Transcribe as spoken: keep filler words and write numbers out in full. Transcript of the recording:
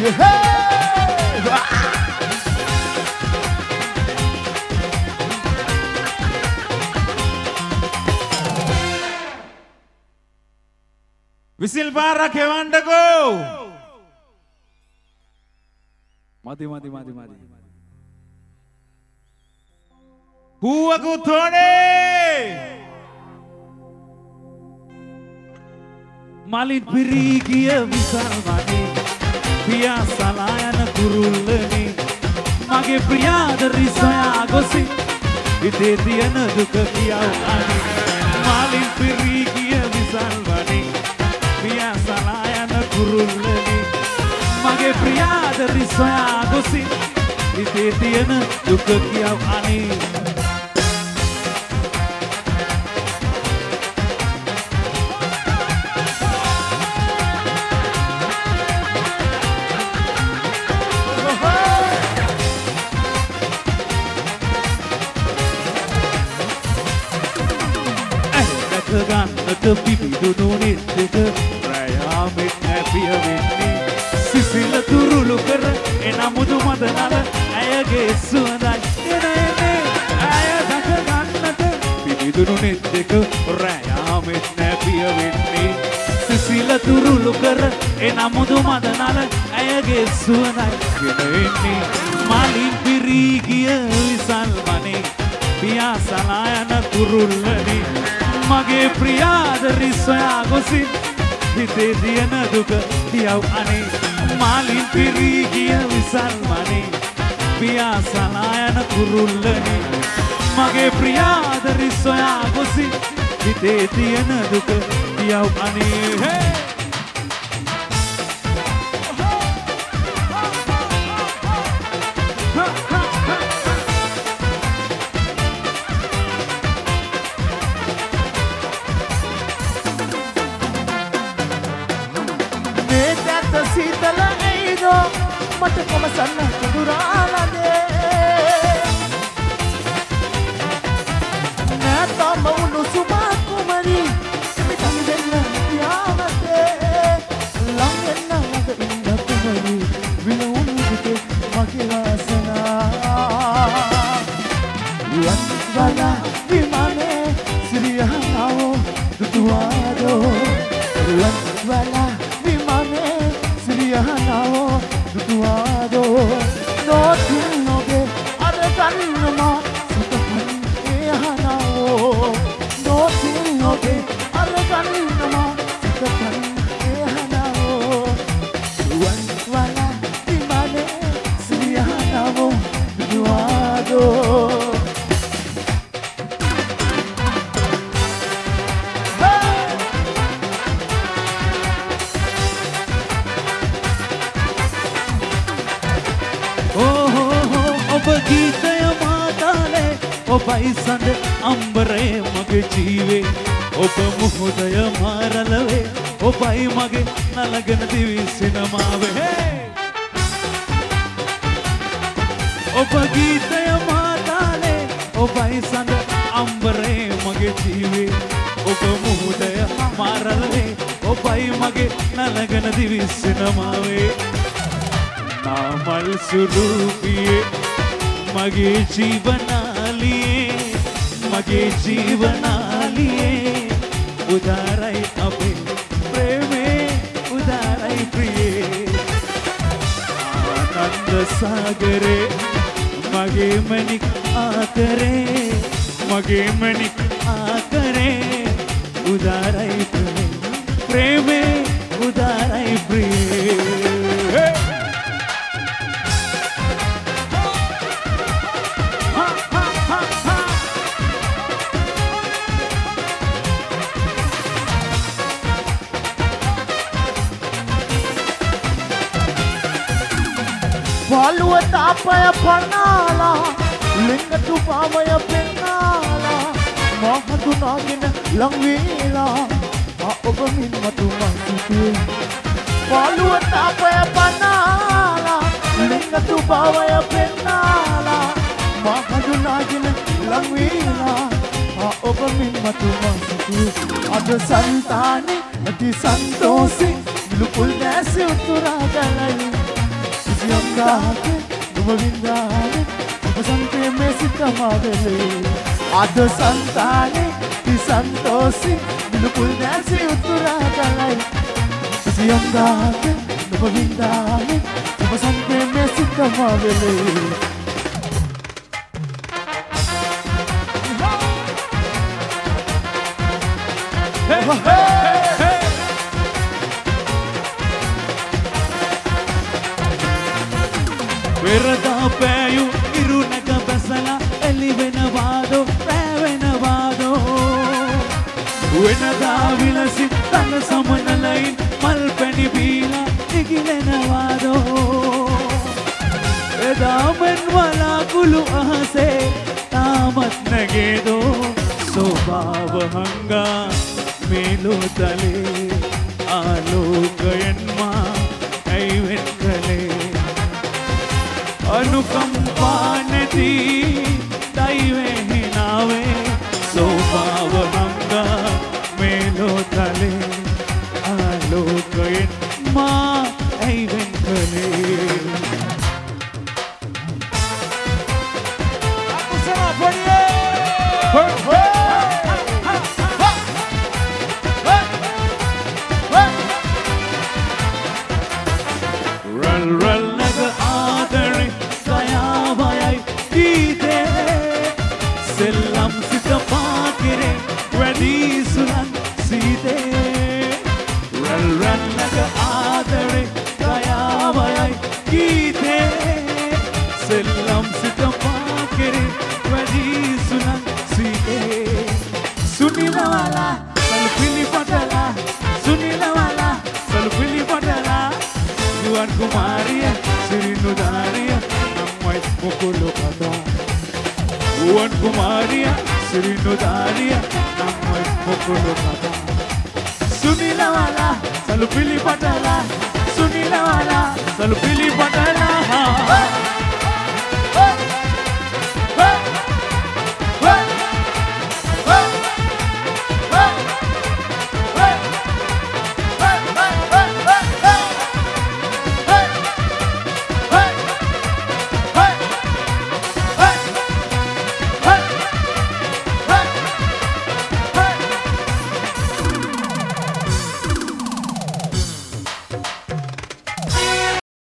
Whistle පාරක් හෙවන්නකෝ. මදි මදි මදි මදි. හුවකුත් ඕනේ. මලින් පිරී ගිය විසල් වනේ පියා සලා යන කුරුල්ලනේ මගේ ප්‍රියාදරි සොයා ගොසින් හිතේ තියෙන දුක කියවන්නේ. මලින් පිරී ගිය විසල් වනේ පියා සලා යන කුරුල්ලනේ මගේ ප්‍රියාදරි සොයා ගොසින් හිතේ තියෙන දුක කියවන්නේ. ගන්නට පිපිදුණු නිද්දක රයාමෙත් හැපිය වෙන්නේ සිසිල තුරුළු කර එනමුදු මදනල ඇයගේ සුවඳයි එන එන්නේ ඇය දැක ගන්නට පිපිදුණු නිද්දක රයාමෙත් හැපිය වෙන්නේ සිසිල තුරුළු කර එනමුදු මදනල ඇයගේ සුවඳයි එන එන්නේ මලින් පිරී ගිය විසල් වනේ පියා සලා යන කුරුල්ලනේ මගේ ප්‍රියාදරි සොයා ගොසින් හිතේ තියෙන දුක කියව් අනේ. මාලින් පිරී ගිය විසල් වනේ පියා සලා යන කුරුල්ලනේ මගේ ප්‍රියාදරි සොයා ගොසින් හිතේ තියෙන දුක කියව් අනේ. මට කොමසන්න කුදුරාලනේ නැතම උණුසුමක් කුමරි මිතන් දෙන්න යාවතේ ලං වෙන්න මග ඉන්න කුමරි විලුම් පිටේ මගේ වාසනා වත් වලා විමානේ සිරියහනෝ දුතුවාදෝ වත් වලා විමානේ සිරියහනෝ දුතුවාදෝ නොතුන් නොගේ අර ගන්නමා සුතපන් එහනෝ නොතුන් නොගේ අර ගන්නමා සුතපන් එහනෝ වන් වලා විමානේ සිරියහනෝ දුතුවාදෝ ගීතය මාතාලේ ඔබයි සඳ අම්බරේ මගේ ජීවේ ඔබ මුහුදය මාරලවේ ඔබයි මගේ නලගෙන දිවි සිනමාවේ ඔබ ගීතය මාතාලේ ඔබයි සඳ අම්බරේ මගේ ජීවේ ඔබ මුහුදය මාරලවේ ඔබයි මගේ නලගෙන දිවි සිනමාවේ නාමල් සුරූපියේ මගේ ජීවනාලියේ මගේ ජීවනාලියේ උදාරයි අපේ ප්‍රේමේ උදාරයි ප්‍රියේ ආනන්ද සාගරේ මගේ මනික් ආකරේ මගේ මනික් ආකරේ උදාරයි ප්‍රේමේ උදාරයි ප්‍රියේ පාළුව තාපය පනාලා ලිංගතු පාමය පෙන්නාලා මහදුනාගෙන ලංවීලා ආ ඔබ මින්මතු මසිතේ පාළුව තාපය පනාලා ලිංගතු පාමය පෙන්නාලා මහදුනාගෙන ලංවීලා ආ ඔබ මින්මතු මසිතේ අද සංතානේ අති සන්තෝෂේ ලුකුල් දැසි උතුරා ගලයි සියම්දාගේ නුඹ වින්දානේ ඔබ සන්තේ මේ සිත මාදලේ අද සංතානේ ති සන්තෝසි නිලුපුල් දැසි උතුරා ගලයි සියම්දාගේ නුඹ වින්දානේ ඔබ සන්තේ මේ සිත මාදලේ වෙරදා පෑයු ඉරුණක බැසලා එලි වෙනවාදෝ පෑ වෙනවාදෝ වෙනදා විලසි තන සමනලයින් මල් පැණි බීලා ඉගිලෙනවාදෝ එදාමෙන් වලාකුළු අහසේ තාමත් නැගේදෝ සෝභාව හංගා මේලෝතලේ ආලෝකයෙන් මා ඇයිවෙන් කළේ अनुकंपा नदी दैवे हिनावे सोभाव मंगा मेलो तले आलोकयन मा ऐवन कले Aku sama podiye. रल रल नग आदरे Selam sita pakire ready sunan side ral ral naga aadare gaya vayai geete selam sita pakire ready sunan side sunila wala salpili patala sunila wala salpili patala yuan kumariya sirinu dariya nammai mukulu kada Buwan Kumaria, Sirino Daria, Namoy Mokolo Kata. Sunila wala, salupili patala. Sunila wala, salupili patala.